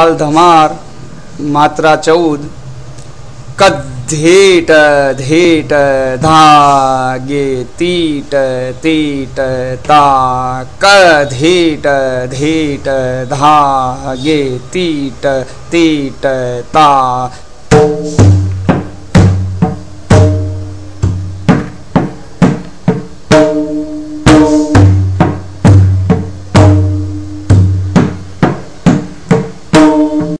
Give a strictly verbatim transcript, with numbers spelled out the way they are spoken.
ताल धमार मात्रा चौद कद्धेट धेट धा गे तीट तीट ता कधेट धेट धा गे तीट तीट ता।